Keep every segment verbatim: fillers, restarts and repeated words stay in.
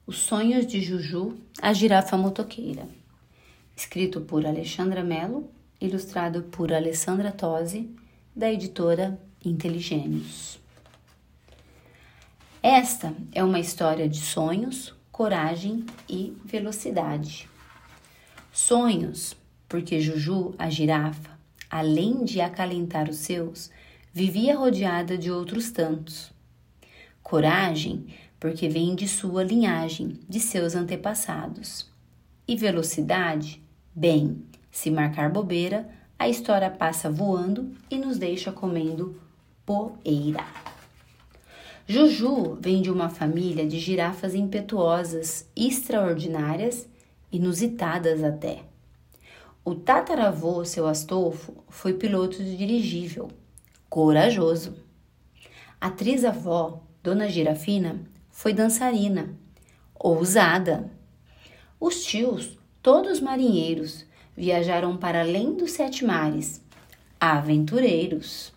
Os Sonhos de Juju, a Girafa Motoqueira. Escrito por Alexandra Mello, ilustrado por Alessandra Tosi, da editora Inteligênios. Esta é uma história de sonhos, coragem e velocidade. Sonhos, porque Juju, a girafa, além de acalentar os seus, vivia rodeada de outros tantos. Coragem, porque vem de sua linhagem, de seus antepassados. E velocidade, bem, se marcar bobeira, a história passa voando e nos deixa comendo poeira. Juju vem de uma família de girafas impetuosas, extraordinárias, inusitadas até. O tataravô, seu Astolfo, foi piloto de dirigível, corajoso. A trisavó, Dona Girafina, foi dançarina, ousada. Os tios, todos marinheiros, viajaram para além dos sete mares, aventureiros.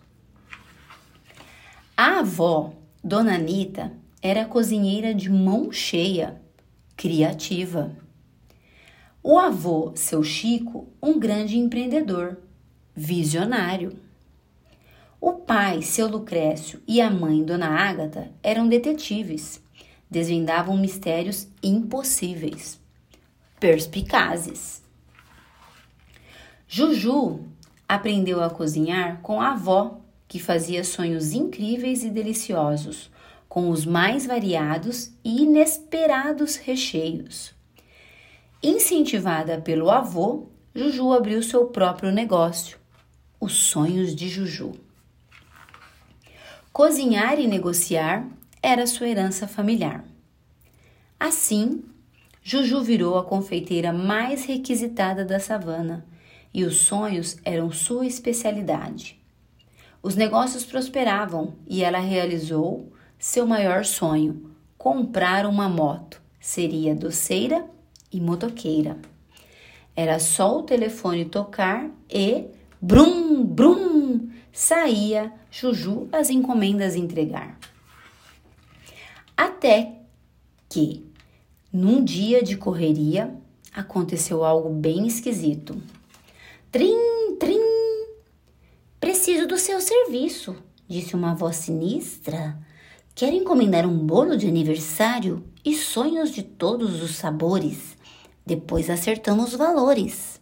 A avó, Dona Anita, era cozinheira de mão cheia, criativa. O avô, seu Chico, um grande empreendedor, visionário. O pai, seu Lucrécio, e a mãe, Dona Ágata, eram detetives, desvendavam mistérios impossíveis, perspicazes. Juju aprendeu a cozinhar com a avó, que fazia sonhos incríveis e deliciosos, com os mais variados e inesperados recheios. Incentivada pelo avô, Juju abriu seu próprio negócio, Os Sonhos de Juju. Cozinhar e negociar era sua herança familiar. Assim, Juju virou a confeiteira mais requisitada da savana, e os sonhos eram sua especialidade. Os negócios prosperavam e ela realizou seu maior sonho, comprar uma moto. Seria doceira e motoqueira. Era só o telefone tocar e brum, brum, saía Juju as encomendas entregar. Até que, num dia de correria, aconteceu algo bem esquisito. Trim, trim. Preciso do seu serviço, disse uma voz sinistra. Quero encomendar um bolo de aniversário e sonhos de todos os sabores. Depois acertamos os valores.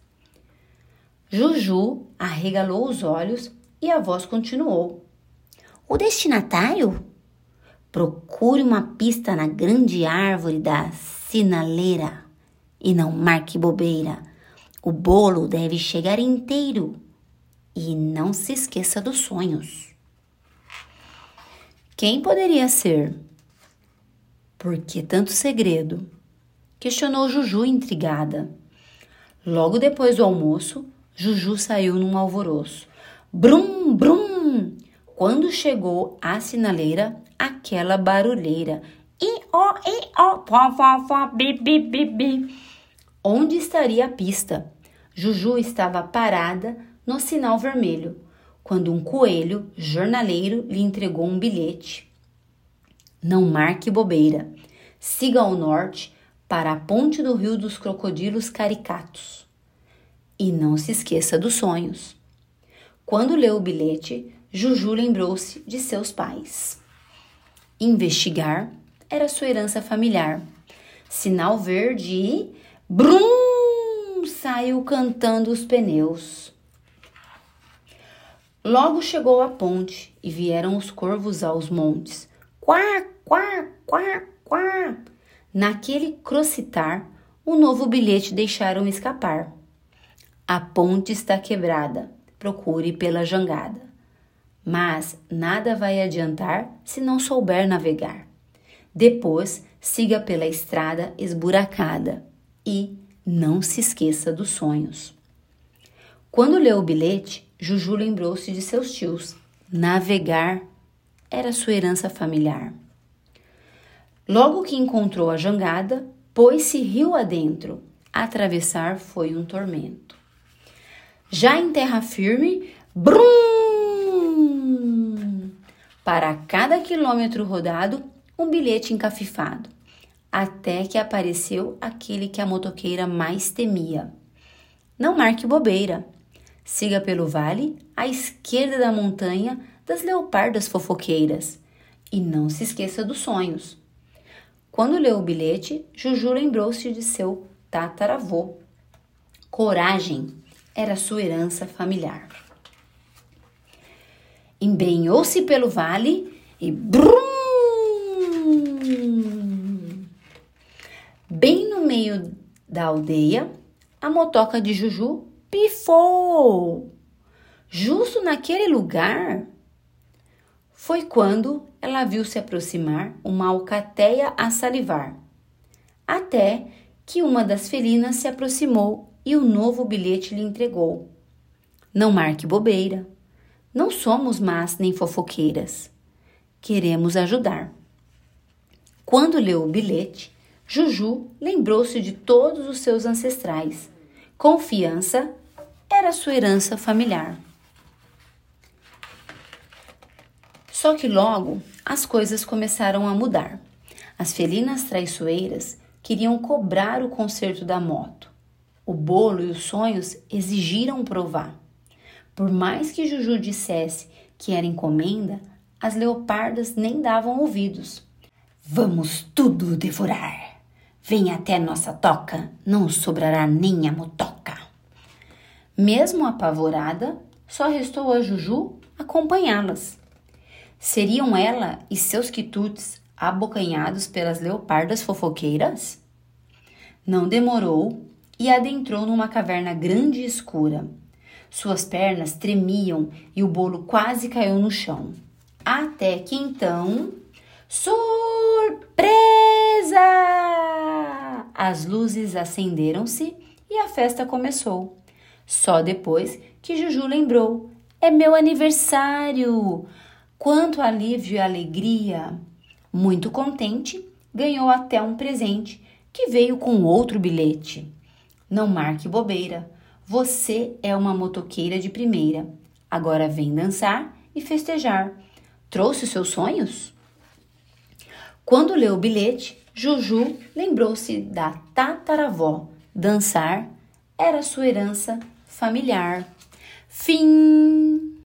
Juju arregalou os olhos e a voz continuou. O destinatário? Procure uma pista na grande árvore da sinaleira e não marque bobeira. O bolo deve chegar inteiro. E não se esqueça dos sonhos. Quem poderia ser? Por que tanto segredo? Questionou Juju intrigada. Logo depois do almoço, Juju saiu num alvoroço. Brum, brum! Quando chegou à sinaleira, aquela barulheira. I-ó, i-ó, pó, pó, pó, bi, bi, bi, bi. Onde estaria a pista? Juju estava parada no sinal vermelho, quando um coelho jornaleiro lhe entregou um bilhete. Não marque bobeira. Siga ao norte para a ponte do rio dos crocodilos caricatos. E não se esqueça dos sonhos. Quando leu o bilhete, Juju lembrou-se de seus pais. Investigar era sua herança familiar. Sinal verde e brum! Saiu cantando os pneus. Logo chegou a ponte e vieram os corvos aos montes. Quá, quá, quá, quá. Naquele crocitar, o novo bilhete deixaram escapar. A ponte está quebrada, procure pela jangada. Mas nada vai adiantar se não souber navegar. Depois, siga pela estrada esburacada e não se esqueça dos sonhos. Quando leu o bilhete, Juju lembrou-se de seus tios. Navegar era sua herança familiar. Logo que encontrou a jangada, pôs-se rio adentro. Atravessar foi um tormento. Já em terra firme, brum! Para cada quilômetro rodado, um bilhete encafifado. até que apareceu aquele que a motoqueira mais temia. Não marque bobeira. Siga pelo vale, à esquerda da montanha das leopardas fofoqueiras. E não se esqueça dos sonhos. Quando leu o bilhete, Juju lembrou-se de seu tataravô. Coragem era sua herança familiar. Embrenhou-se pelo vale e brum! Bem no meio da aldeia, a motoca de Juju pifou. Justo naquele lugar foi quando ela viu se aproximar uma alcateia a salivar. Até que uma das felinas se aproximou e o novo bilhete lhe entregou. Não marque bobeira. Não somos más nem fofoqueiras. Queremos ajudar. Quando leu o bilhete, Juju lembrou-se de todos os seus ancestrais. Confiança era sua herança familiar. Só que logo as coisas começaram a mudar. As felinas traiçoeiras queriam cobrar o conserto da moto. O bolo e os sonhos exigiram provar. Por mais que Juju dissesse que era encomenda, as leopardas nem davam ouvidos. Vamos tudo devorar. Vem até nossa toca, não sobrará nem a motoca. Mesmo apavorada, só restou a Juju acompanhá-las. Seriam ela e seus quitutes abocanhados pelas leopardas fofoqueiras? Não demorou e adentrou numa caverna grande e escura. Suas pernas tremiam e o bolo quase caiu no chão. Até que então... Surpresa! As luzes acenderam-se e a festa começou. Só depois que Juju lembrou. É meu aniversário! Quanto alívio e alegria! Muito contente, ganhou até um presente que veio com outro bilhete. Não marque bobeira. Você é uma motoqueira de primeira. Agora vem dançar e festejar. Trouxe os seus sonhos? Quando leu o bilhete, Juju lembrou-se da tataravó. Dançar era sua herança familiar. Fim!